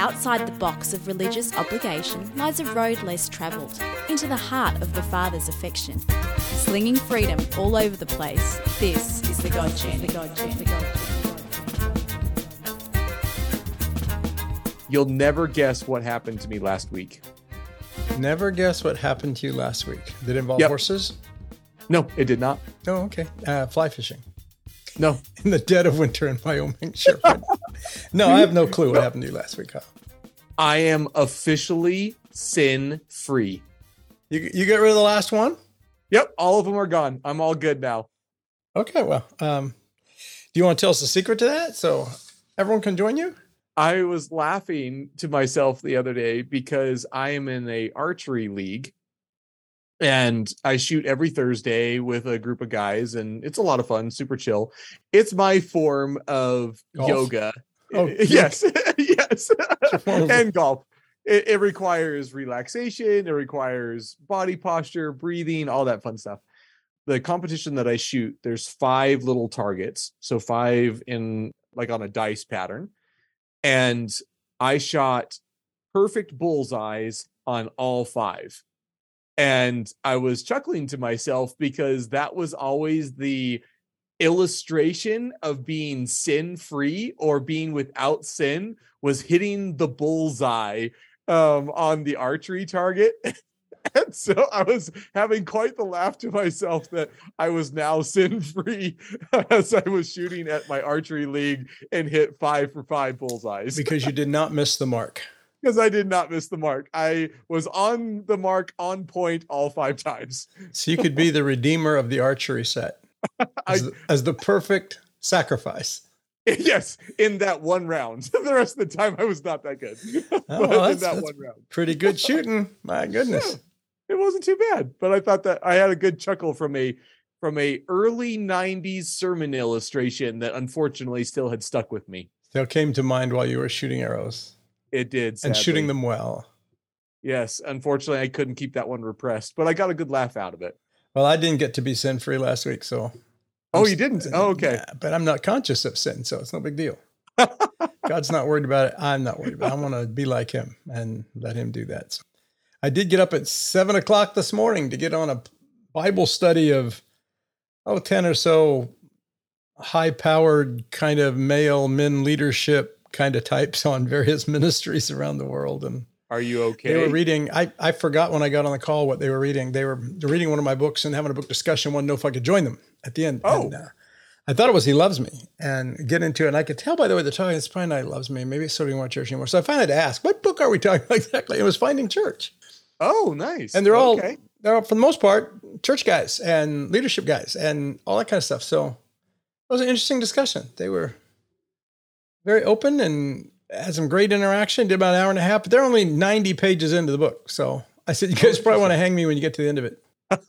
Outside the box of religious obligation lies a road less travelled, into the heart of the Father's affection. Slinging freedom all over the place, this is the God Journey. You'll never guess what happened to me last week. Never guess what happened to you last week. Did it involve horses? No, it did not. Oh, okay. Fly fishing. No. In the dead of winter in Wyoming. Sure. No, I have no clue what happened to you last week, Kyle. I am officially sin-free. You get rid of the last one? Yep, all of them are gone. I'm all good now. Okay, well, do you want to tell us the secret to that so everyone can join you? I was laughing to myself the other day because I am in a archery league and I shoot every Thursday with a group of guys and it's a lot of fun, super chill. It's my form of golf? Yoga. Oh, yes. Yes. And golf. It requires relaxation. It requires body posture, breathing, all that fun stuff. The competition that I shoot, there's 5 little targets. So 5 in like on a dice pattern. And I shot perfect bullseyes on all 5. And I was chuckling to myself because that was always the illustration of being sin-free or being without sin, was hitting the bullseye on the archery target. And so I was having quite the laugh to myself that I was now sin-free as I was shooting at my archery league and hit 5 for 5 bullseyes. Because you did not miss the mark. Because I did not miss the mark. I was on the mark, on point all 5 times. So you could be the redeemer of the archery set as the perfect sacrifice. Yes, in that one round. The rest of the time, I was not that good. Oh, well, in that one round. Pretty good shooting. My goodness. Yeah. It wasn't too bad, but I thought that I had a good chuckle from a early 90s sermon illustration that unfortunately still had stuck with me. Still came to mind while you were shooting arrows. It did, sadly. And shooting them well. Yes, unfortunately I couldn't keep that one repressed, but I got a good laugh out of it. Well, I didn't get to be sin-free last week, so. Oh, you didn't? Oh, okay. Yeah, but I'm not conscious of sin, so it's no big deal. God's not worried about it. I'm not worried about it. I want to be like him and let him do that. So I did get up at 7 o'clock this morning to get on a Bible study of, 10 or so high-powered kind of male men leadership kind of types on various ministries around the world. And are you okay? They were reading, I forgot when I got on the call what they were reading. They were reading one of my books and having a book discussion, wanted to know if I could join them at the end. Oh. And, I thought it was He Loves Me and get into it. And I could tell by the way they're talking, it's probably not He Loves Me. Maybe it's Starting One Church anymore. So I finally had to ask, what book are we talking about exactly? It was Finding Church. Oh, nice. And they're all, for the most part, church guys and leadership guys and all that kind of stuff. So it was an interesting discussion. They were very open and had some great interaction, did about an hour and a half, but they're only 90 pages into the book. So I said, you guys probably want to hang me when you get to the end of it.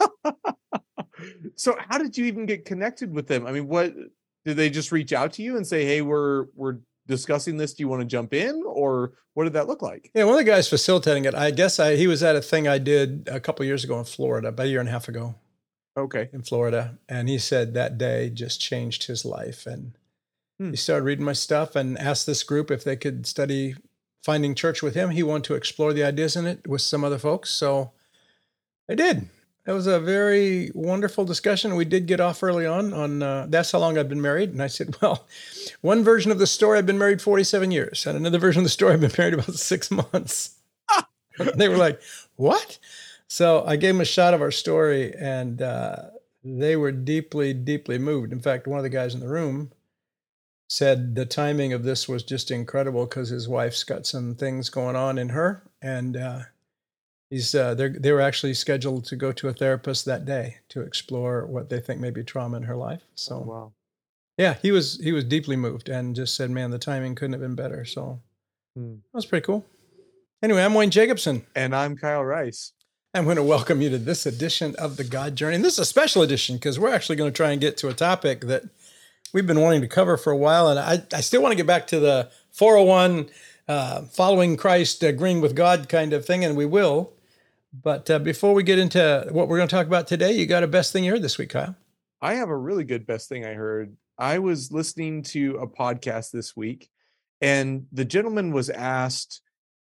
So how did you even get connected with them? I mean, what did they just reach out to you and say, hey, we're discussing this. Do you want to jump in? Or what did that look like? Yeah, one of the guys facilitating it, I guess he was at a thing I did a couple of years ago in Florida, about a year and a half ago. Okay. In Florida. And he said that day just changed his life. And he started reading my stuff and asked this group if they could study Finding Church with him. He wanted to explore the ideas in it with some other folks. So I did. It was a very wonderful discussion. We did get off early on that's how long I've been married. And I said, well, one version of the story, I've been married 47 years. And another version of the story, I've been married about 6 months. They were like, what? So I gave them a shot of our story and they were deeply, deeply moved. In fact, one of the guys in the room said the timing of this was just incredible because his wife's got some things going on in her. And they were actually scheduled to go to a therapist that day to explore what they think may be trauma in her life. So, wow. Yeah, he was deeply moved and just said, man, the timing couldn't have been better. So that was pretty cool. Anyway, I'm Wayne Jacobson. And I'm Kyle Rice. I'm going to welcome you to this edition of The God Journey. And this is a special edition because we're actually going to try and get to a topic that we've been wanting to cover for a while. And I still want to get back to the 401, following Christ, agreeing with God kind of thing, and we will. But before we get into what we're going to talk about today, you got a best thing you heard this week, Kyle? I have a really good best thing I heard. I was listening to a podcast this week, and the gentleman was asked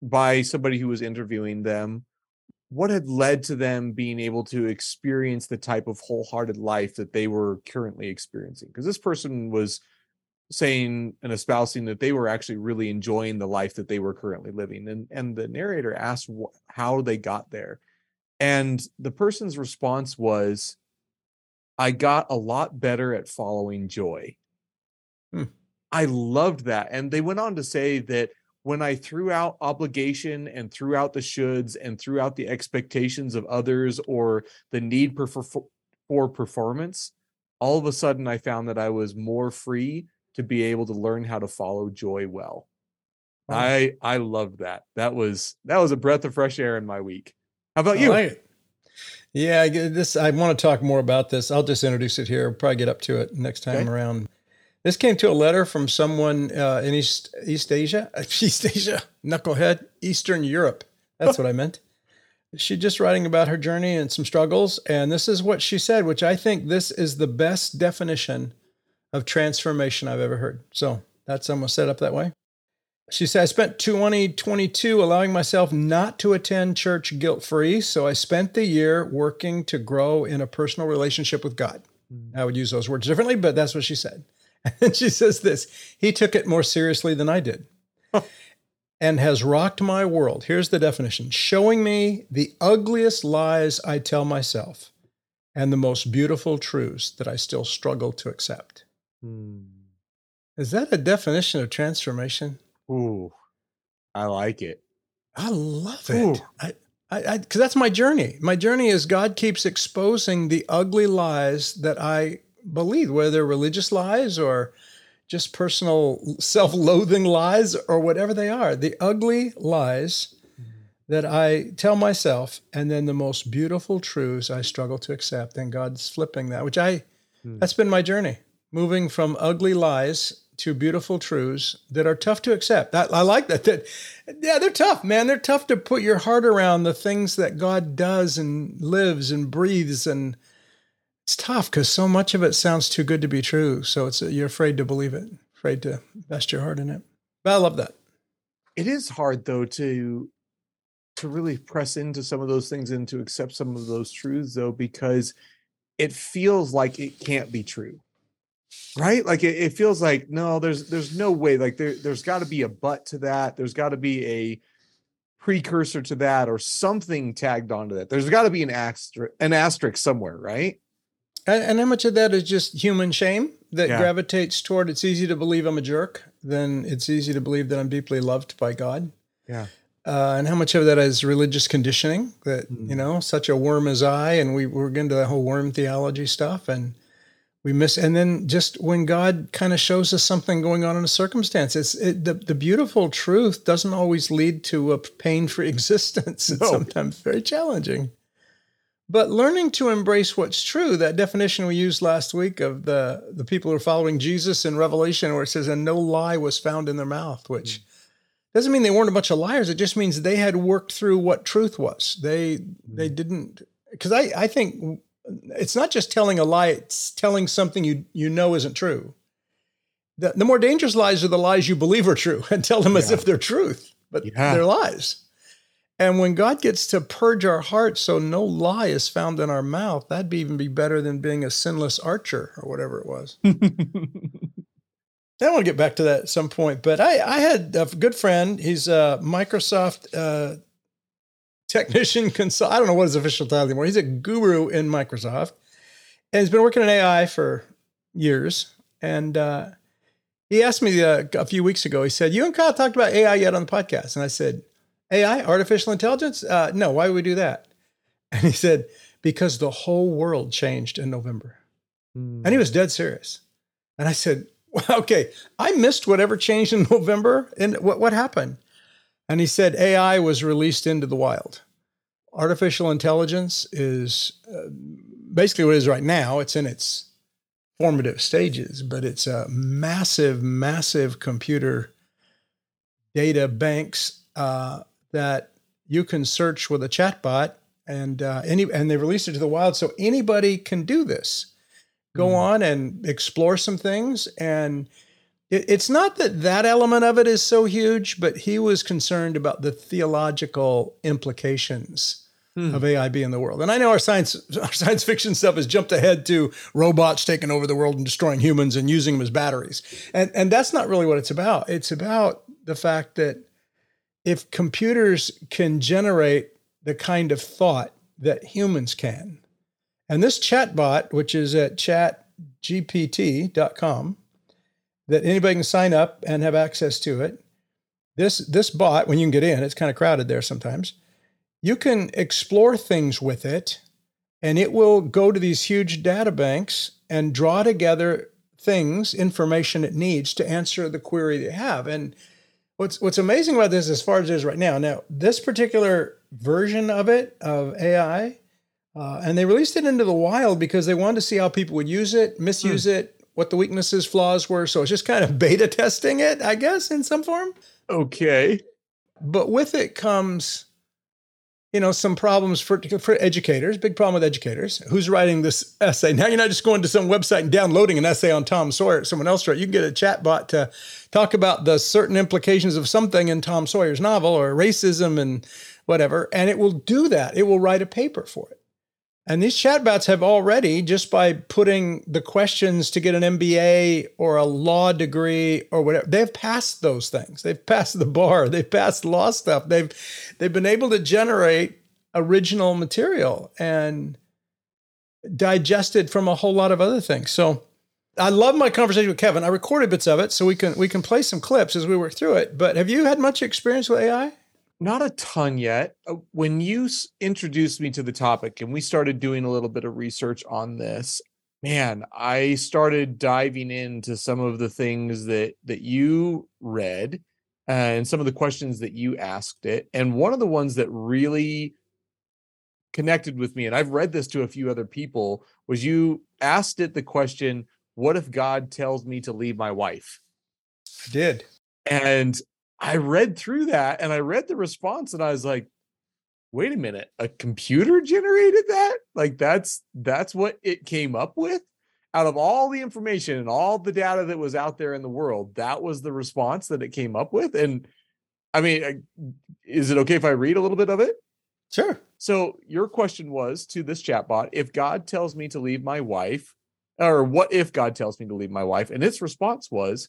by somebody who was interviewing them what had led to them being able to experience the type of wholehearted life that they were currently experiencing. Because this person was saying and espousing that they were actually really enjoying the life that they were currently living. And the narrator asked how they got there. And the person's response was, I got a lot better at following joy. I loved that. And they went on to say that when I threw out obligation and threw out the shoulds and threw out the expectations of others or the need for performance, all of a sudden I found that I was more free to be able to learn how to follow joy well. Wow. I loved that. That was a breath of fresh air in my week. How about you? Like it. Yeah, I want to talk more about this. I'll just introduce it here. We'll probably get up to it next time around. This came to a letter from someone in East Asia, knucklehead, Eastern Europe. That's what I meant. She's just writing about her journey and some struggles. And this is what she said, which I think this is the best definition of transformation I've ever heard. So that's almost set up that way. She said, I spent 2022 allowing myself not to attend church guilt-free. So I spent the year working to grow in a personal relationship with God. I would use those words differently, but that's what she said. And she says this, he took it more seriously than I did and has rocked my world. Here's the definition, showing me the ugliest lies I tell myself and the most beautiful truths that I still struggle to accept. Is that a definition of transformation? Ooh, I like it. I love it. Because that's my journey. My journey is God keeps exposing the ugly lies that I believe, whether they're religious lies or just personal self-loathing lies or whatever they are, the ugly lies that I tell myself, and then the most beautiful truths I struggle to accept. And God's flipping that, which that's been my journey, moving from ugly lies to beautiful truths that are tough to accept. I like that. Yeah, they're tough, man. They're tough to put your heart around the things that God does and lives and breathes, and it's tough because so much of it sounds too good to be true. So you're afraid to believe it, afraid to invest your heart in it. But I love that. It is hard though to really press into some of those things and to accept some of those truths though, because it feels like it can't be true, right? Like it feels like, no, there's no way. Like there's got to be a but to that. There's got to be a precursor to that or something tagged onto that. There's got to be an asterisk somewhere, right? And how much of that is just human shame that gravitates toward it's easy to believe I'm a jerk, then it's easy to believe that I'm deeply loved by God. Yeah. And how much of that is religious conditioning that, such a worm as I, and we're into that whole worm theology stuff, and we miss. And then just when God kind of shows us something going on in a circumstance, the beautiful truth doesn't always lead to a pain-free existence. It's sometimes very challenging. But learning to embrace what's true, that definition we used last week of the people who are following Jesus in Revelation, where it says, and no lie was found in their mouth, which doesn't mean they weren't a bunch of liars. It just means they had worked through what truth was. They didn't, because I think it's not just telling a lie, it's telling something you know isn't true. The more dangerous lies are the lies you believe are true and tell them as if they're truth, but they're lies. And when God gets to purge our hearts so no lie is found in our mouth, that'd even be better than being a sinless archer or whatever it was. I want to get back to that at some point, but I had a good friend. He's a Microsoft technician consult. I don't know what his official title anymore. He's a guru in Microsoft, and he's been working in AI for years. And he asked me a few weeks ago, he said, you and Kyle talked about AI yet on the podcast? And I said, AI, artificial intelligence? No, why would we do that? And he said, because the whole world changed in November. And he was dead serious. And I said, well, okay, I missed whatever changed in November. And what happened? And he said, AI was released into the wild. Artificial intelligence is basically what it is right now. It's in its formative stages, but it's a massive, massive computer data banks that you can search with a chatbot, and they released it to the wild, so anybody can do this. Go on and explore some things, and It's not that element of it is so huge, but he was concerned about the theological implications of AI being in the world. And I know our science fiction stuff has jumped ahead to robots taking over the world and destroying humans and using them as batteries. And that's not really what it's about. It's about the fact that if computers can generate the kind of thought that humans can, and this chatbot, which is at chatgpt.com, that anybody can sign up and have access to it. This bot, when you can get in, it's kind of crowded there sometimes. You can explore things with it, and it will go to these huge data banks and draw together information it needs to answer the query they have. And what's amazing about this, as far as it is right now, this particular version of it, of AI, and they released it into the wild because they wanted to see how people would use it, misuse it, what the weaknesses, flaws were. So it's just kind of beta testing it, I guess, in some form. Okay. But with it comes, some problems for educators, big problem with educators. Who's writing this essay? Now you're not just going to some website and downloading an essay on Tom Sawyer, someone else wrote. You can get a chatbot to talk about the certain implications of something in Tom Sawyer's novel or racism and whatever, and it will do that. It will write a paper for it. And these chatbots have already, just by putting the questions to get an MBA or a law degree or whatever, they've passed those things. They've passed the bar. They've passed law stuff. They've been able to generate original material and digest it from a whole lot of other things. So I love my conversation with Kevin. I recorded bits of it so we can play some clips as we work through it. But have you had much experience with AI? Not a ton yet. When you introduced me to the topic and we started doing a little bit of research on this, man, I started diving into some of the things that you read and some of the questions that you asked it. And one of the ones that really connected with me, and I've read this to a few other people, was you asked it the question, what if God tells me to leave my wife? I did. And I read through that and I read the response and I was like, wait a minute, a computer generated that? Like that's what it came up with? Out of all the information and all the data that was out there in the world, that was the response that it came up with. And I mean, is it okay if I read a little bit of it? Sure. So your question was to this chatbot, if God tells me to leave my wife, or what if God tells me to leave my wife? And its response was,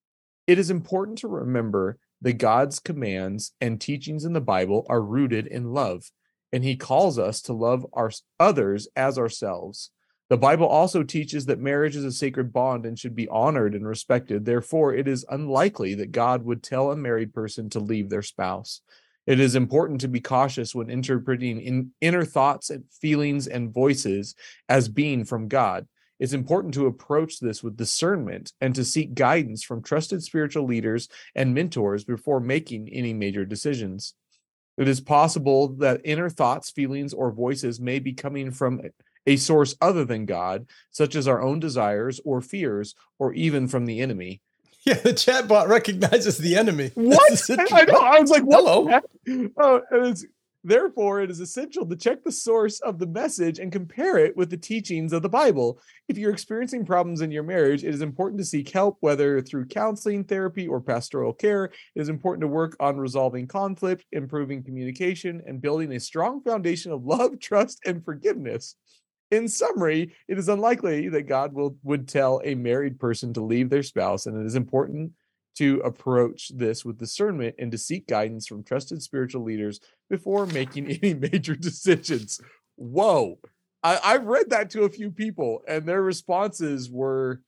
it is important to remember that God's commands and teachings in the Bible are rooted in love, and he calls us to love our others as ourselves. The Bible also teaches that marriage is a sacred bond and should be honored and respected. Therefore, it is unlikely that God would tell a married person to leave their spouse. It is important to be cautious when interpreting inner thoughts and feelings and voices as being from God. It's important to approach this with discernment and to seek guidance from trusted spiritual leaders and mentors before making any major decisions. It is possible that inner thoughts, feelings, or voices may be coming from a source other than God, such as our own desires or fears, or even from the enemy. Yeah, the chatbot recognizes the enemy. What? I know. I was like, what? Hello. Oh, therefore, it is essential to check the source of the message and compare it with the teachings of the Bible. If you're experiencing problems in your marriage, it is important to seek help, whether through counseling, therapy, or pastoral care. It is important to work on resolving conflict, improving communication, and building a strong foundation of love, trust, and forgiveness. In summary, it is unlikely that God would tell a married person to leave their spouse, and it is important to approach this with discernment and to seek guidance from trusted spiritual leaders before making any major decisions. Whoa. I've read that to a few people and their responses were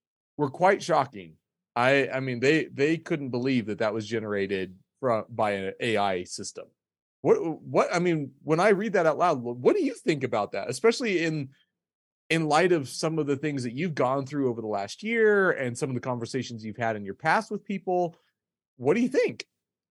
quite shocking. I mean, they couldn't believe that was generated by an AI system. What I mean, when I read that out loud, what do you think about that? Especially in light of some of the things that you've gone through over the last year and some of the conversations you've had in your past with people, what do you think?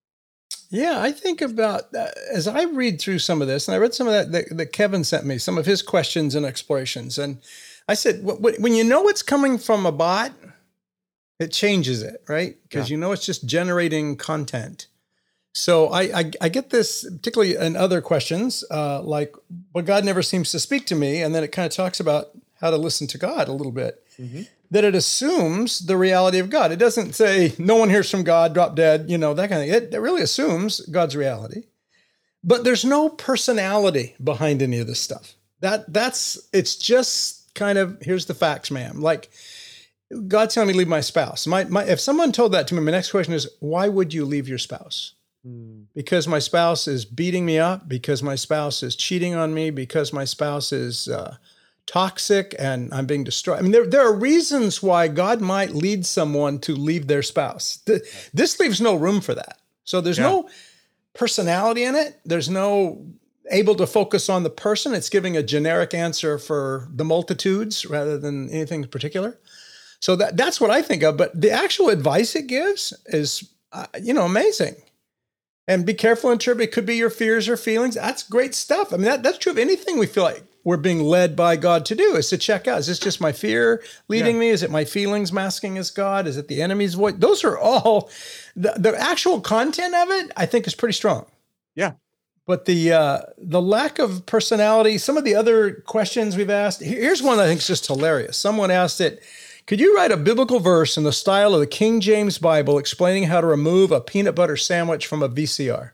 Yeah, I think about, as I read through some of this, and I read some of that Kevin sent me, some of his questions and explorations, and I said, when you know it's coming from a bot, it changes it, right? Because you know it's just generating content. So I get this, particularly in other questions, like, well, God never seems to speak to me. And then it kind of talks about how to listen to God a little bit. Mm-hmm. that it assumes the reality of God. It doesn't say no one hears from God, drop dead, that kind of thing. It really assumes God's reality. But there's no personality behind any of this stuff. It's just kind of, here's the facts, ma'am. Like, God telling me to leave my spouse. If someone told that to me, my next question is, why would you leave your spouse? Because my spouse is beating me up, because my spouse is cheating on me, because my spouse is toxic and I'm being destroyed. I mean, there are reasons why God might lead someone to leave their spouse. This leaves no room for that. So there's no personality in it. There's no able to focus on the person. It's giving a generic answer for the multitudes rather than anything particular. So that's what I think of. But the actual advice it gives is, amazing. And be careful and interpret. It could be your fears or feelings. That's great stuff. I mean, that's true of anything we feel like we're being led by God to do, is to check out, is this just my fear leading me? Is it my feelings masking as God? Is it the enemy's voice? Those are all, the actual content of it, I think, is pretty strong. Yeah. But the lack of personality, some of the other questions we've asked, here's one that I think is just hilarious. Someone asked it, could you write a biblical verse in the style of the King James Bible explaining how to remove a peanut butter sandwich from a VCR?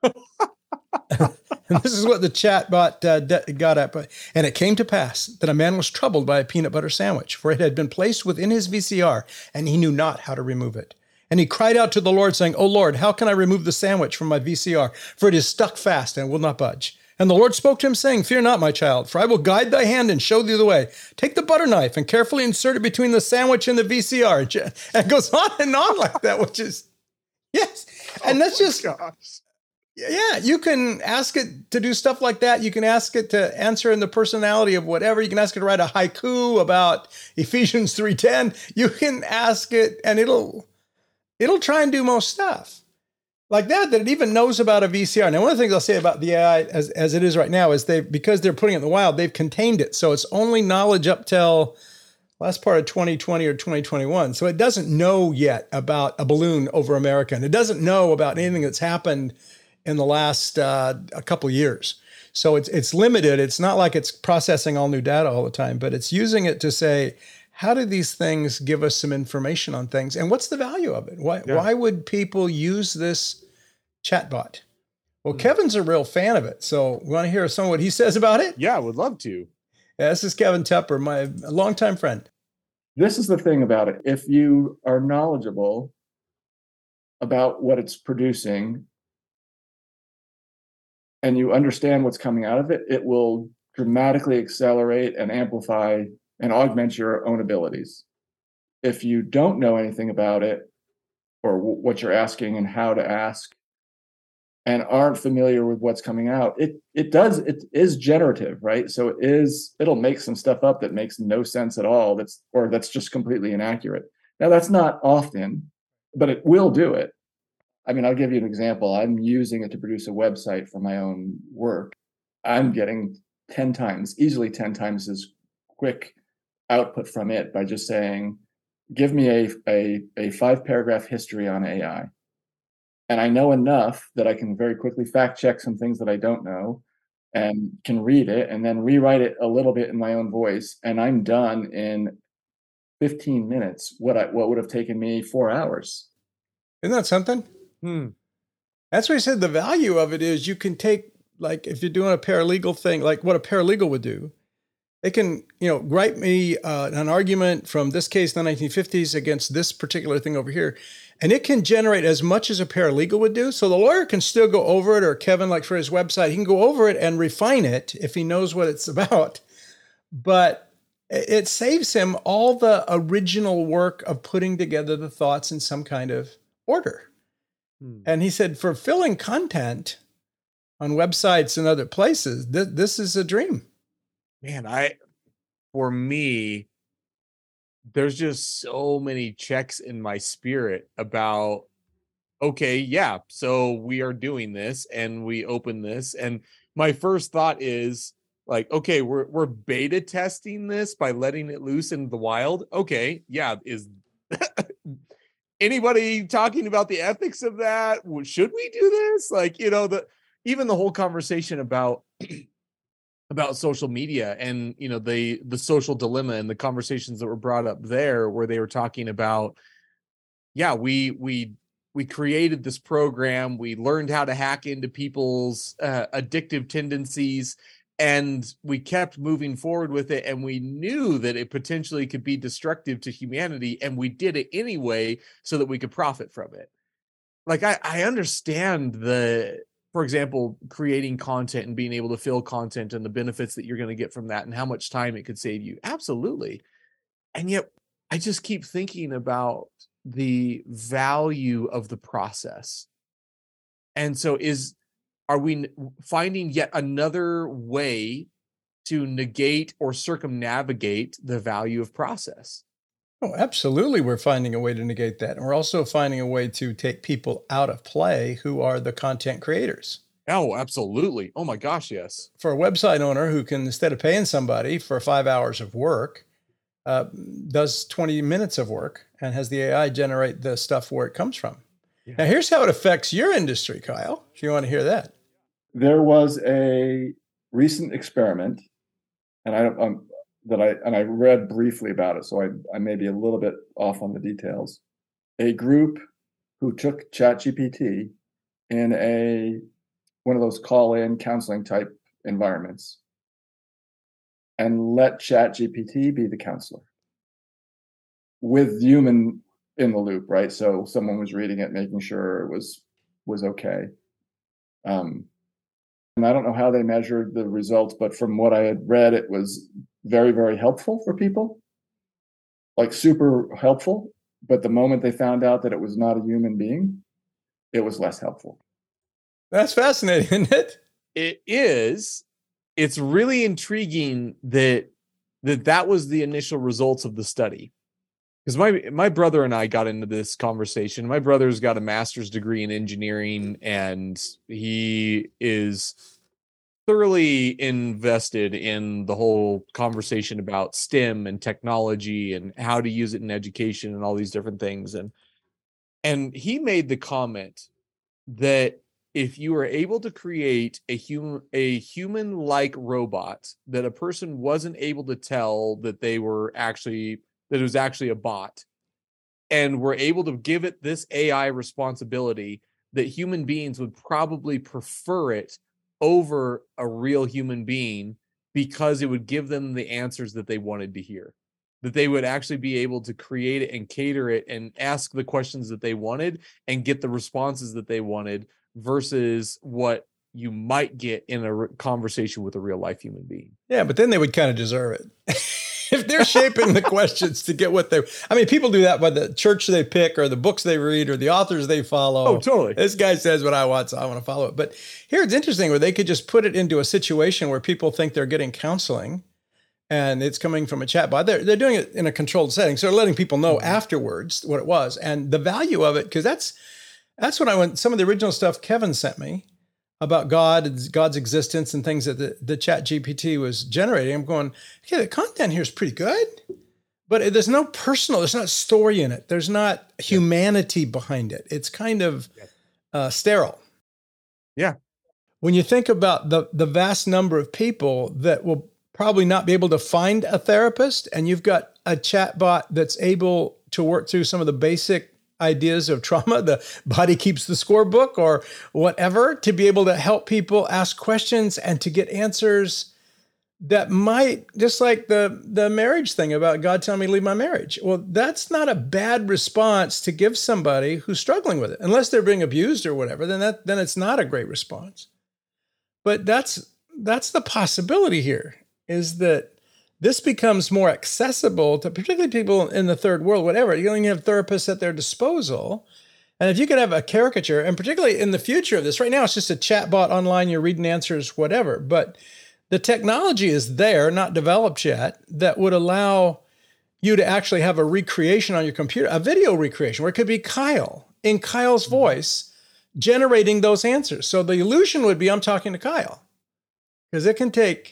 And this is what the chat bot got at. And it came to pass that a man was troubled by a peanut butter sandwich, for it had been placed within his VCR, and he knew not how to remove it. And he cried out to the Lord, saying, "O Lord, how can I remove the sandwich from my VCR? For it is stuck fast and will not budge." And the Lord spoke to him, saying, "Fear not, my child, for I will guide thy hand and show thee the way. Take the butter knife and carefully insert it between the sandwich and the VCR." And it goes on and on like that, which is, yes. And that's just, yeah, you can ask it to do stuff like that. You can ask it to answer in the personality of whatever. You can ask it to write a haiku about Ephesians 3:10. You can ask it, and it'll try and do most stuff. Like that it even knows about a VCR. Now, one of the things I'll say about the AI as it is right now is because they're putting it in the wild, they've contained it. So it's only knowledge up till last part of 2020 or 2021. So it doesn't know yet about a balloon over America. And it doesn't know about anything that's happened in the last a couple of years. So it's limited. It's not like it's processing all new data all the time, but it's using it to say, how do these things give us some information on things? And what's the value of it? Why would people use this chatbot? Well, Kevin's a real fan of it. So we want to hear some of what he says about it? Yeah, I would love to. Yeah, this is Kevin Tepper, my longtime friend. This is the thing about it. If you are knowledgeable about what it's producing and you understand what's coming out of it, it will dramatically accelerate and amplify and augment your own abilities. If you don't know anything about it or what you're asking and how to ask and aren't familiar with what's coming out, it is generative, right? So it'll make some stuff up that makes no sense at all, that's just completely inaccurate. Now, that's not often, but it will do it. I mean, I'll give you an example. I'm using it to produce a website for my own work. I'm getting easily 10 times as quick output from it by just saying, give me a 5-paragraph history on AI. And I know enough that I can very quickly fact check some things that I don't know and can read it and then rewrite it a little bit in my own voice. And I'm done in 15 minutes, what would have taken me 4 hours. Isn't that something? That's what he said. The value of it is you can take, like, if you're doing a paralegal thing, like what a paralegal would do, it can, write me an argument from this case in the 1950s against this particular thing over here. And it can generate as much as a paralegal would do. So the lawyer can still go over it, or Kevin, like for his website, he can go over it and refine it if he knows what it's about. But it saves him all the original work of putting together the thoughts in some kind of order. And he said, for filling content on websites and other places, this is a dream. Man, for me, there's just so many checks in my spirit about, okay, yeah, so we are doing this and we open this. And my first thought is like, okay, we're beta testing this by letting it loose in the wild. Okay, yeah, is anybody talking about the ethics of that? Should we do this? Like, even the whole conversation about about social media and, you know, the social dilemma and the conversations that were brought up there, where they were talking about, yeah, we created this program, we learned how to hack into people's addictive tendencies, and we kept moving forward with it, and we knew that it potentially could be destructive to humanity, and we did it anyway so that we could profit from it. Like, I understand for example, creating content and being able to fill content and the benefits that you're going to get from that and how much time it could save you. Absolutely. And yet I just keep thinking about the value of the process. And so are we finding yet another way to negate or circumnavigate the value of process? Oh, absolutely. We're finding a way to negate that. And we're also finding a way to take people out of play who are the content creators. Oh, absolutely. Oh my gosh, yes. For a website owner who can, instead of paying somebody for 5 hours of work, does 20 minutes of work and has the AI generate the stuff where it comes from. Yeah. Now, here's how it affects your industry, Kyle, if you want to hear that. There was a recent experiment, and I read briefly about it, so I may be a little bit off on the details. A group who took ChatGPT in one of those call-in counseling type environments and let ChatGPT be the counselor with human in the loop, right? So someone was reading it, making sure it was okay. And I don't know how they measured the results, but from what I had read, it was very, very helpful for people, like super helpful. But the moment they found out that it was not a human being, it was less helpful. That's fascinating, isn't it? It is. It's really intriguing that was the initial results of the study. Because my brother and I got into this conversation. My brother's got a master's degree in engineering, and he is thoroughly invested in the whole conversation about STEM and technology and how to use it in education and all these different things. And he made the comment that if you were able to create a human-like robot that a person wasn't able to tell that it was actually a bot, and were able to give it this AI responsibility, that human beings would probably prefer it over a real human being, because it would give them the answers that they wanted to hear, that they would actually be able to create it and cater it and ask the questions that they wanted and get the responses that they wanted, versus what you might get in a conversation with a real life human being. Yeah, but then they would kind of deserve it. If they're shaping the questions to get people do that by the church they pick or the books they read or the authors they follow. Oh, totally. This guy says what I want, so I want to follow it. But here it's interesting where they could just put it into a situation where people think they're getting counseling and it's coming from a chatbot. They're doing it in a controlled setting. So they're letting people know afterwards what it was and the value of it. Because that's when I went, some of the original stuff Kevin sent me about God's existence and things that the ChatGPT was generating. I'm going, okay, the content here is pretty good, but there's no there's not story in it. There's not humanity behind it. It's kind of sterile. Yeah. When you think about the vast number of people that will probably not be able to find a therapist, and you've got a chatbot that's able to work through some of the basic ideas of trauma, the body keeps the scorebook or whatever, to be able to help people ask questions and to get answers that might, just like the marriage thing about God telling me to leave my marriage. Well, that's not a bad response to give somebody who's struggling with it, unless they're being abused or whatever, then it's not a great response. But that's the possibility here, is that this becomes more accessible to particularly people in the third world, whatever. You don't even have therapists at their disposal. And if you could have a caricature, and particularly in the future of this, right now it's just a chat bot online, you're reading answers, whatever. But the technology is there, not developed yet, that would allow you to actually have a recreation on your computer, a video recreation, where it could be Kyle, in Kyle's voice, generating those answers. So the illusion would be I'm talking to Kyle. Because it can take...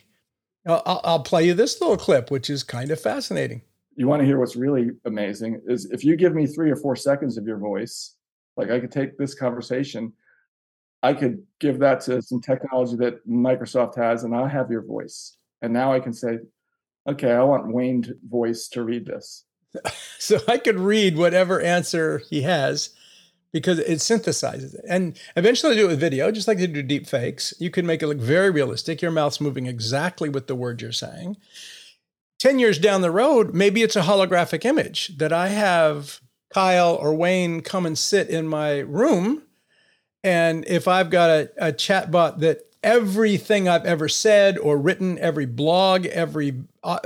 I'll play you this little clip, which is kind of fascinating. You want to hear what's really amazing is if you give me 3 or 4 seconds of your voice, like I could take this conversation, I could give that to some technology that Microsoft has, and I have your voice. And now I can say, okay, I want Wayne's voice to read this. So I could read whatever answer he has because it synthesizes it. And eventually do it with video, just like they do deep fakes. You can make it look very realistic. Your mouth's moving exactly with the word you're saying. 10 years down the road, maybe it's a holographic image that I have Kyle or Wayne come and sit in my room. And if I've got a chat bot that everything I've ever said or written, every blog, every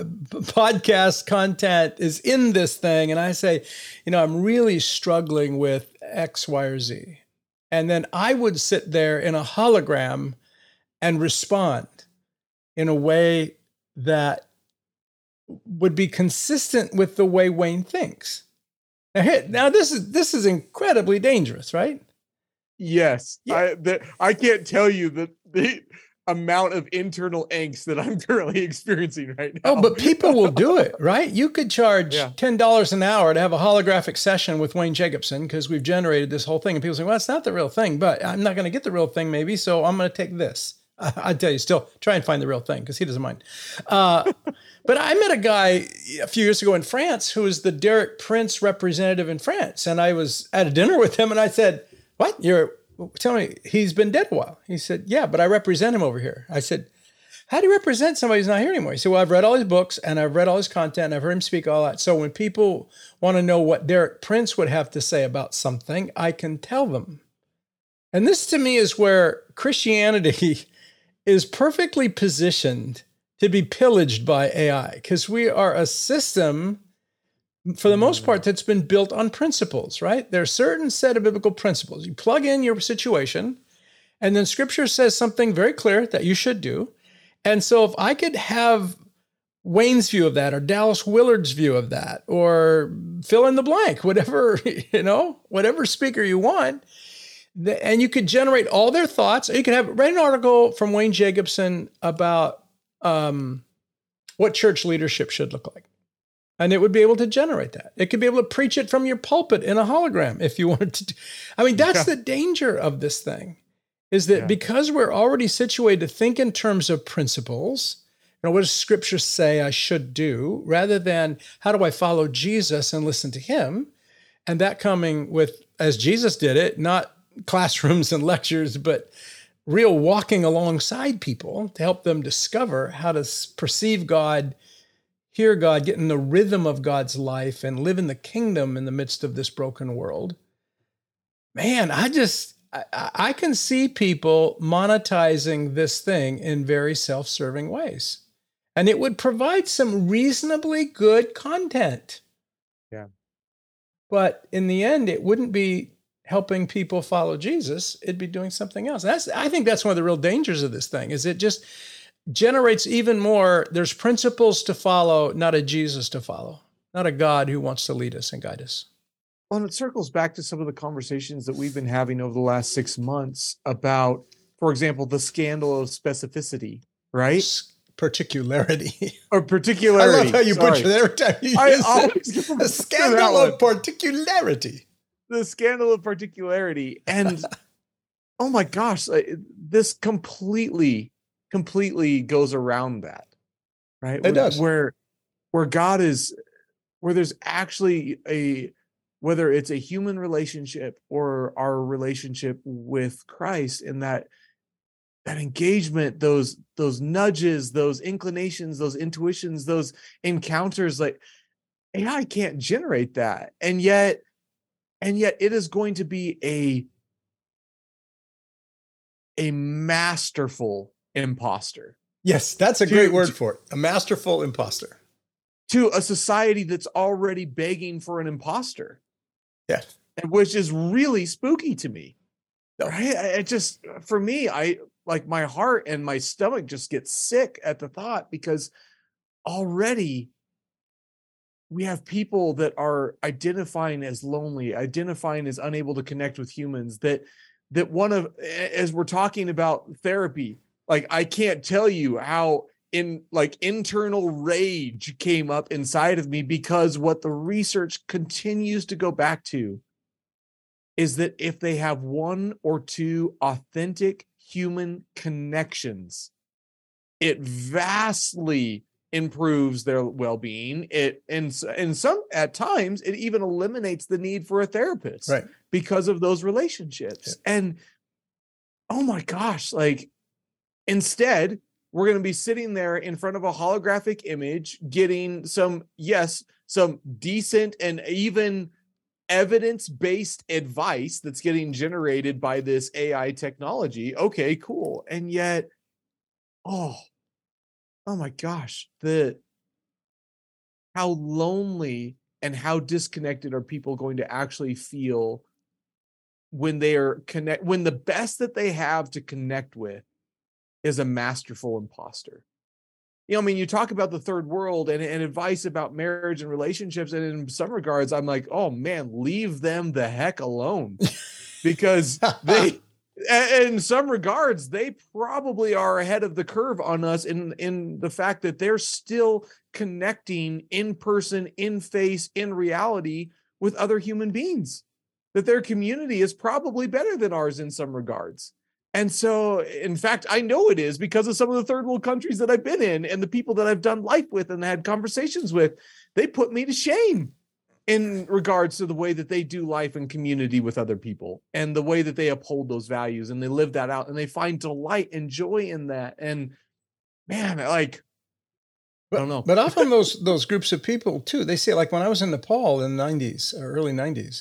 podcast content is in this thing. And I say, I'm really struggling with X, Y, or Z. And then I would sit there in a hologram and respond in a way that would be consistent with the way Wayne thinks. Now this is incredibly dangerous, right? Yes. Yeah. I can't tell you the amount of internal angst that I'm currently experiencing right now. Oh, but people will do it, right? You could charge $10 an hour to have a holographic session with Wayne Jacobson because we've generated this whole thing. And people say, well, it's not the real thing, but I'm not going to get the real thing maybe, so I'm going to take this. I tell you, still try and find the real thing because he doesn't mind. But I met a guy a few years ago in France who was the Derek Prince representative in France. And I was at a dinner with him and I said, what? Tell me, he's been dead a while. He said, yeah, but I represent him over here. I said, how do you represent somebody who's not here anymore? He said, well, I've read all his books and I've read all his content and I've heard him speak all that. So when people want to know what Derek Prince would have to say about something, I can tell them. And this to me is where Christianity is perfectly positioned to be pillaged by AI because we are a system, for the most part, that's been built on principles, right? There are certain set of biblical principles. You plug in your situation, and then Scripture says something very clear that you should do. And so if I could have Wayne's view of that, or Dallas Willard's view of that, or fill in the blank, whatever, whatever speaker you want, and you could generate all their thoughts. You could write an article from Wayne Jacobson about what church leadership should look like. And it would be able to generate that. It could be able to preach it from your pulpit in a hologram if you wanted to. That's the danger of this thing, is that because we're already situated to think in terms of principles, what does Scripture say I should do, rather than how do I follow Jesus and listen to him? And that coming with, as Jesus did it, not classrooms and lectures, but real walking alongside people to help them discover how to perceive God, hear God, get in the rhythm of God's life, and live in the kingdom in the midst of this broken world. Man, I can see people monetizing this thing in very self-serving ways. And it would provide some reasonably good content. Yeah. But in the end, it wouldn't be helping people follow Jesus. It'd be doing something else. I think that's one of the real dangers of this thing, is it just generates even more. There's principles to follow, not a Jesus to follow, not a God who wants to lead us and guide us. Well, and it circles back to some of the conversations that we've been having over the last 6 months about, for example, the scandal of specificity, right? Particularity. Or particularity. I love how you butcher that every time you use it. A scandal of particularity. The scandal of particularity. And oh my gosh, this completely goes around that, right? It does. Where God is, where there's actually whether it's a human relationship or our relationship with Christ, in that engagement, those nudges, those inclinations, those intuitions, those encounters, like AI can't generate that. And yet it is going to be a masterful imposter. Yes, that's a great word for it. A masterful imposter. To a society that's already begging for an imposter. Yeah. Which is really spooky to me. Right? For me, like my heart and my stomach just gets sick at the thought, because already we have people that are identifying as lonely, identifying as unable to connect with humans, that as we're talking about therapy, like I can't tell you how internal rage came up inside of me, because what the research continues to go back to is that if they have one or two authentic human connections, it vastly improves their well-being. It and some at times it even eliminates the need for a therapist, right, because of those relationships. Yeah. And oh my gosh, like instead we're going to be sitting there in front of a holographic image getting some decent and even evidence-based advice that's getting generated by this AI technology. Okay, cool. And yet, oh my gosh, how lonely and how disconnected are people going to actually feel when when the best that they have to connect with is a masterful imposter. I mean, you talk about the third world and advice about marriage and relationships, and in some regards, I'm like, oh man, leave them the heck alone, because in some regards, they probably are ahead of the curve on us in the fact that they're still connecting in person, in face, in reality with other human beings, that their community is probably better than ours in some regards. And so, in fact, I know it is because of some of the third world countries that I've been in and the people that I've done life with and had conversations with. They put me to shame in regards to the way that they do life and community with other people and the way that they uphold those values and they live that out and they find delight and joy in that. And man, I don't know. But often those groups of people too, they say, like when I was in Nepal in the 90s or early 90s,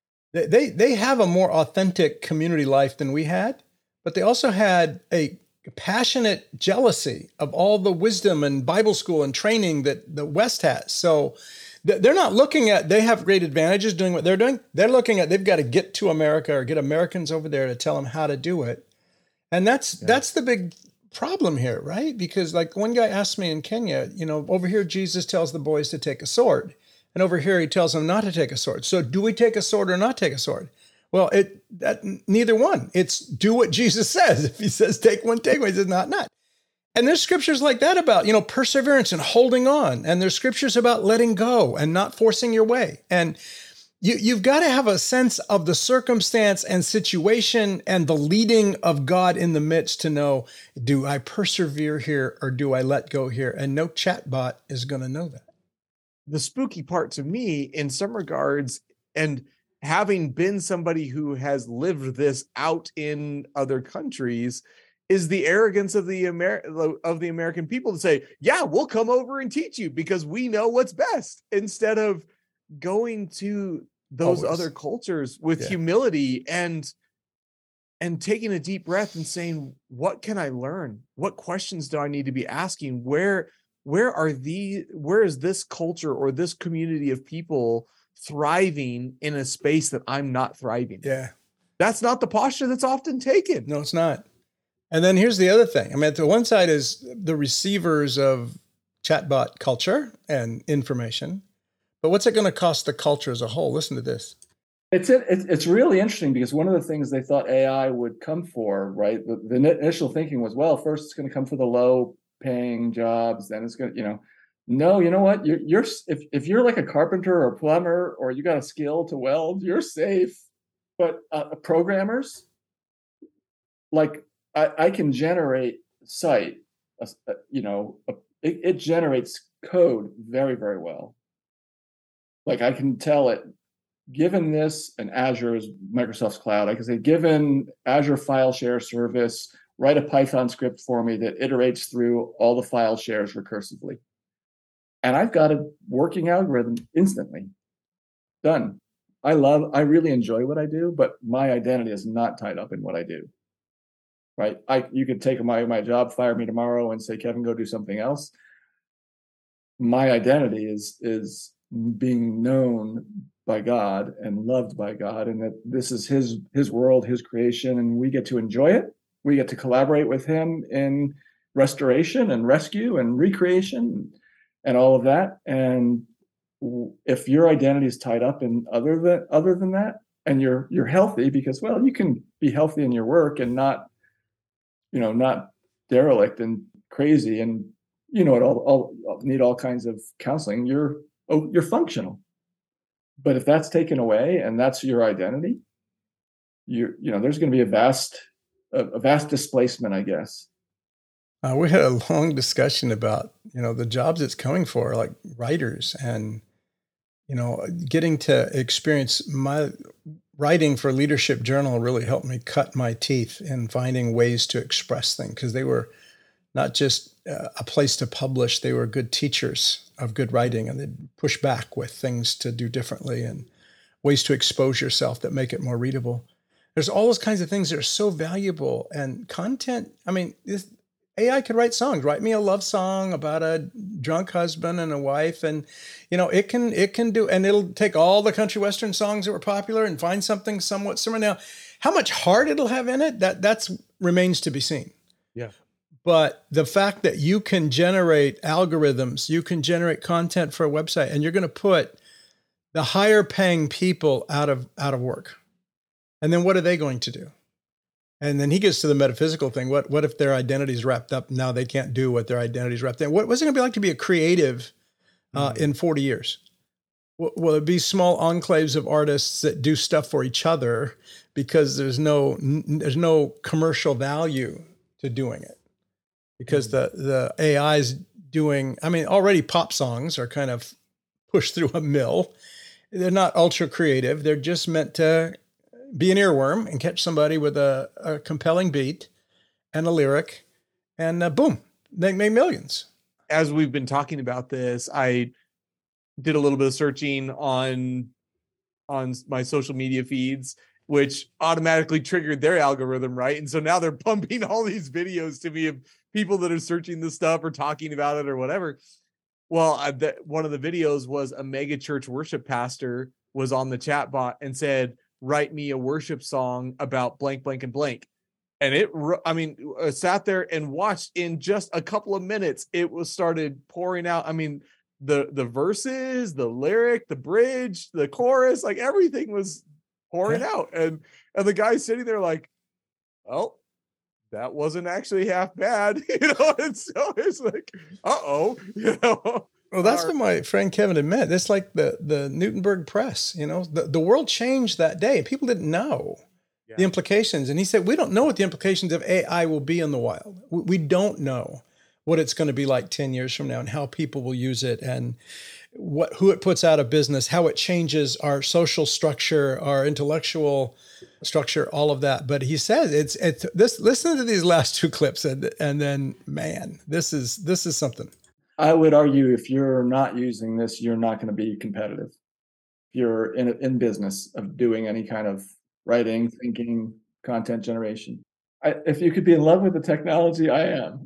they have a more authentic community life than we had, but they also had a passionate jealousy of all the wisdom and Bible school and training that the West has. So they're not looking at, they have great advantages doing what they're doing. They're looking at, they've got to get to America or get Americans over there to tell them how to do it. And that's the big problem here, right? Because like one guy asked me in Kenya, over here, Jesus tells the boys to take a sword. And over here, he tells them not to take a sword. So do we take a sword or not take a sword? Well, neither one. It's do what Jesus says. If he says take one, take one. He says not. And there's scriptures like that about, perseverance and holding on. And there's scriptures about letting go and not forcing your way. And you've got to have a sense of the circumstance and situation and the leading of God in the midst to know, do I persevere here or do I let go here? And no chatbot is going to know that. The spooky part to me in some regards, and having been somebody who has lived this out in other countries, is the arrogance of the American people to say, yeah, we'll come over and teach you because we know what's best, instead of going to those other cultures with humility and taking a deep breath and saying, what can I learn? What questions do I need to be asking? Where is this culture or this community of people thriving in a space that I'm not thriving? Yeah. That's not the posture that's often taken. No, it's not. And then here's the other thing. I mean, the one side is the receivers of chatbot culture and information, but what's it going to cost the culture as a whole? Listen to this. It's really interesting because one of the things they thought AI would come for, right? The initial thinking was, well, first it's going to come for the low paying jobs, then it's going to, no, you know what? You're if you're like a carpenter or a plumber or you got a skill to weld, you're safe. But programmers, like I can generate site, it generates code very, very well. Like I can tell it, given this, and Azure is Microsoft's cloud, I can say, given Azure File Share Service, write a Python script for me that iterates through all the file shares recursively. And I've got a working algorithm instantly. Done. I really enjoy what I do, but my identity is not tied up in what I do. Right? You could take my job, fire me tomorrow and say, Kevin, go do something else. My identity is being known by God and loved by God, and that this is his world, his creation, and we get to enjoy it. We get to collaborate with him in restoration and rescue and recreation and all of that. And if your identity is tied up in other than that, and you're healthy, because, well, you can be healthy in your work and not derelict and crazy and all need all kinds of counseling. You're functional. But if that's taken away and that's your identity, there's going to be a vast displacement, I guess. We had a long discussion about, the jobs it's coming for, like writers, and, getting to experience my writing for Leadership Journal really helped me cut my teeth in finding ways to express things, because they were not just a place to publish, they were good teachers of good writing, and they'd push back with things to do differently and ways to expose yourself that make it more readable. There's all those kinds of things that are so valuable, and content. I mean, this AI could write songs. Write me a love song about a drunk husband and a wife, and it can do, and it'll take all the country western songs that were popular and find something somewhat similar. Now, how much heart it'll have in it, that's remains to be seen. Yeah. But the fact that you can generate algorithms, you can generate content for a website, and you're going to put the higher paying people out of work. And then what are they going to do? And then he gets to the metaphysical thing. What if their identity is wrapped up? Now they can't do what their identity is wrapped in. What's it going to be like to be a creative in 40 years? Will it be small enclaves of artists that do stuff for each other because there's no commercial value to doing it? Because the AI is doing, already pop songs are kind of pushed through a mill. They're not ultra creative. They're just meant to be an earworm and catch somebody with a compelling beat and a lyric, and boom, they make millions. As we've been talking about this, I did a little bit of searching on my social media feeds, which automatically triggered their algorithm, right? And so now they're pumping all these videos to me of people that are searching this stuff or talking about it or whatever. Well, one of the videos was a mega church worship pastor was on the chat bot and said, write me a worship song about blank, blank, and blank. And I sat there and watched in just a couple of minutes, it was started pouring out. The verses, the lyric, the bridge, the chorus, like everything was pouring out. And the guy's sitting there like, oh, that wasn't actually half bad, and so it's like, Well, that's what my friend Kevin had meant. It's like the Gutenberg press, the world changed that day. People didn't know the implications. And he said, we don't know what the implications of AI will be in the wild. We don't know what it's going to be like 10 years from now and how people will use it, and who it puts out of business, how it changes our social structure, our intellectual structure, all of that. But he says it's this. Listen to these last two clips, and then, man, this is something. I would argue if you're not using this, you're not going to be competitive. If you're in business of doing any kind of writing, thinking, content generation. If you could be in love with the technology, I am.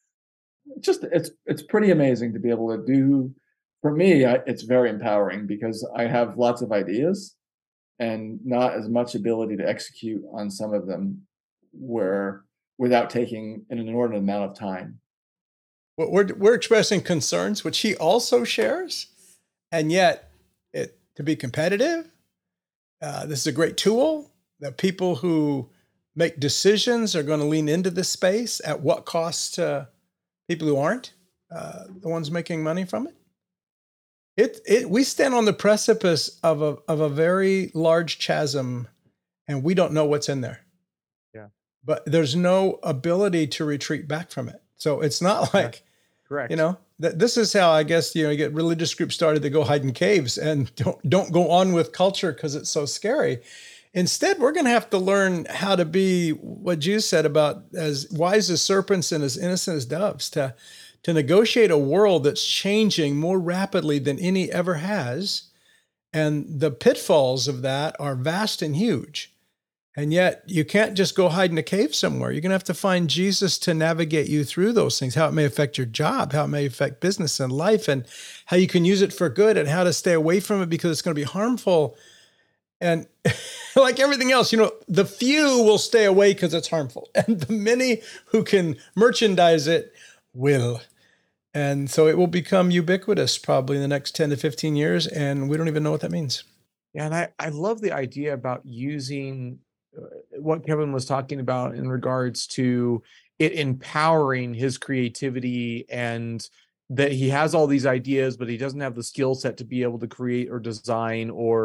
It's pretty amazing to be able to do. For me, it's very empowering because I have lots of ideas and not as much ability to execute on some of them without taking an inordinate amount of time. We're expressing concerns, which he also shares, and yet to be competitive, this is a great tool that people who make decisions are going to lean into this space. At what cost to people who aren't the ones making money from it? We stand on the precipice of a very large chasm, and we don't know what's in there. Yeah, but there's no ability to retreat back from it. So it's not like, correct. This is how I guess you get religious groups started to go hide in caves and don't go on with culture because it's so scary. Instead, we're going to have to learn how to be what Jesus said about as wise as serpents and as innocent as doves, to negotiate a world that's changing more rapidly than any ever has. And the pitfalls of that are vast and huge. And yet you can't just go hide in a cave somewhere. You're going to have to find Jesus to navigate you through those things, how it may affect your job, how it may affect business and life, and how you can use it for good and how to stay away from it because it's going to be harmful. And like everything else, the few will stay away because it's harmful. And the many who can merchandise it will. And so it will become ubiquitous probably in the next 10 to 15 years. And we don't even know what that means. Yeah, and I love the idea about using what Kevin was talking about in regards to it empowering his creativity, and that he has all these ideas, but he doesn't have the skill set to be able to create or design or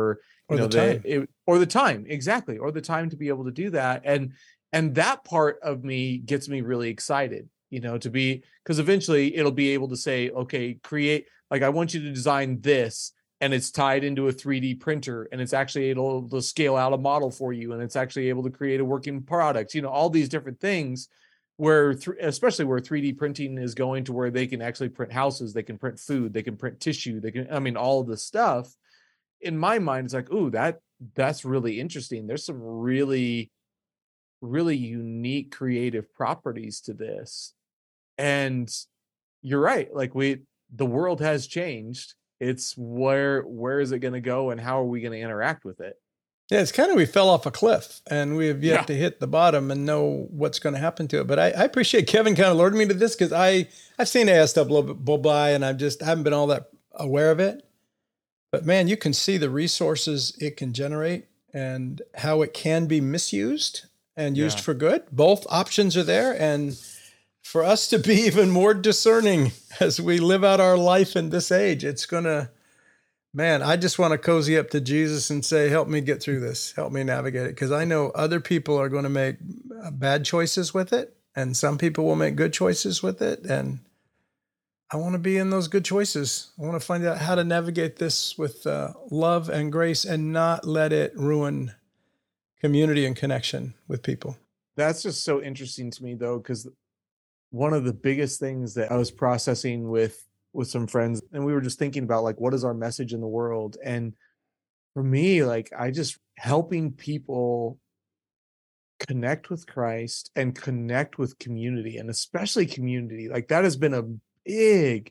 Or the time. Or the time, exactly. Or the time to be able to do that. And that part of me gets me really excited, because eventually it'll be able to say, okay, create, like, I want you to design this, and it's tied into a 3D printer, and it's actually able to scale out a model for you, and it's actually able to create a working product, all these different things especially where 3D printing is going to where they can actually print houses, they can print food, they can print tissue, all of the stuff. In my mind, it's like, ooh, that's really interesting. There's some really, really unique creative properties to this. And you're right. Like the world has changed. It's where is it going to go, and how are we going to interact with it? Yeah, it's kind of, we fell off a cliff and we have yet to hit the bottom and know what's going to happen to it. But I appreciate Kevin kind of alerted me to this, because I've seen AI stuff a little bit go by, and I haven't been all that aware of it. But man, you can see the resources it can generate and how it can be misused and used for good. Both options are there. And for us to be even more discerning as we live out our life in this age, it's going to, man, I just want to cozy up to Jesus and say, help me get through this. Help me navigate it. Because I know other people are going to make bad choices with it, and some people will make good choices with it. And I want to be in those good choices. I want to find out how to navigate this with love and grace, and not let it ruin community and connection with people. That's just so interesting to me, though, because one of the biggest things that I was processing with some friends, and we were just thinking about, like, what is our message in the world? And for me, like, I just helping people connect with Christ and connect with community, and especially community. Like, that has been a big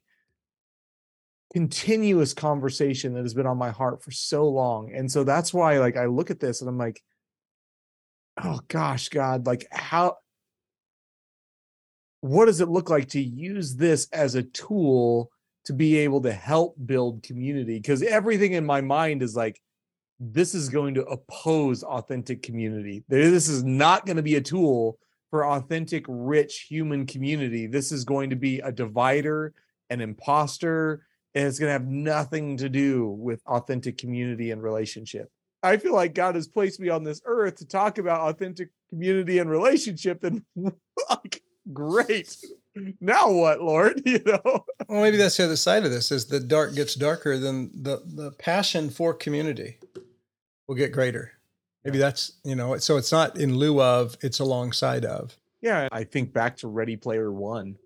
continuous conversation that has been on my heart for so long. And so that's why, like, I look at this and I'm like, oh gosh, God, like, what does it look like to use this as a tool to be able to help build community? Because everything in my mind is like, this is going to oppose authentic community. This is not going to be a tool for authentic, rich human community. This is going to be a divider, an imposter, and it's going to have nothing to do with authentic community and relationship. I feel like God has placed me on this earth to talk about authentic community and relationship, and like, great. Now what, Lord? Well, maybe that's the other side of this, is the dark gets darker, then the passion for community will get greater. Maybe that's, so it's not in lieu of, it's alongside of. Yeah. I think back to Ready Player One,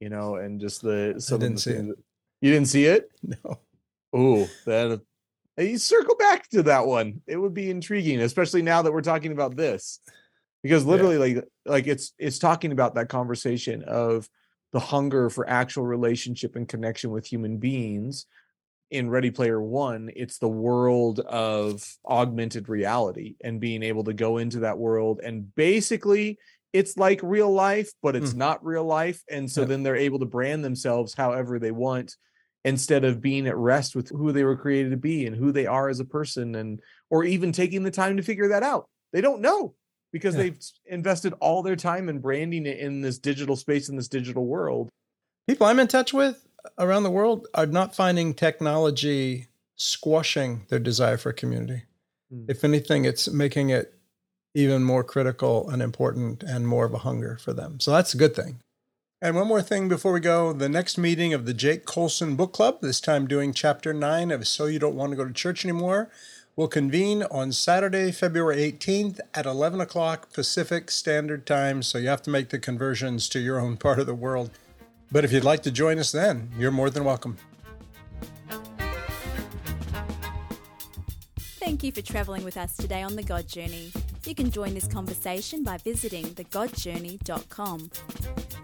and just I didn't see it. You didn't see it? No. Oh, that you circle back to that one. It would be intriguing, especially now that we're talking about this, because literally like it's talking about that conversation of the hunger for actual relationship and connection with human beings. In Ready Player One, it's the world of augmented reality and being able to go into that world, and basically it's like real life, but it's not real life. And so then they're able to brand themselves however they want, instead of being at rest with who they were created to be and who they are as a person, or even taking the time to figure that out. They don't know, because they've invested all their time in branding it in this digital space, in this digital world. People I'm in touch with around the world are not finding technology squashing their desire for community. If anything, it's making it even more critical and important, and more of a hunger for them. So that's a good thing. And one more thing before we go, the next meeting of the Jake Colson Book Club, this time doing chapter 9 of So You Don't Want to Go to Church Anymore, will convene on Saturday, February 18th at 11 o'clock Pacific Standard Time. So you have to make the conversions to your own part of the world. But if you'd like to join us then, you're more than welcome. Thank you for travelling with us today on The God Journey. You can join this conversation by visiting thegodjourney.com.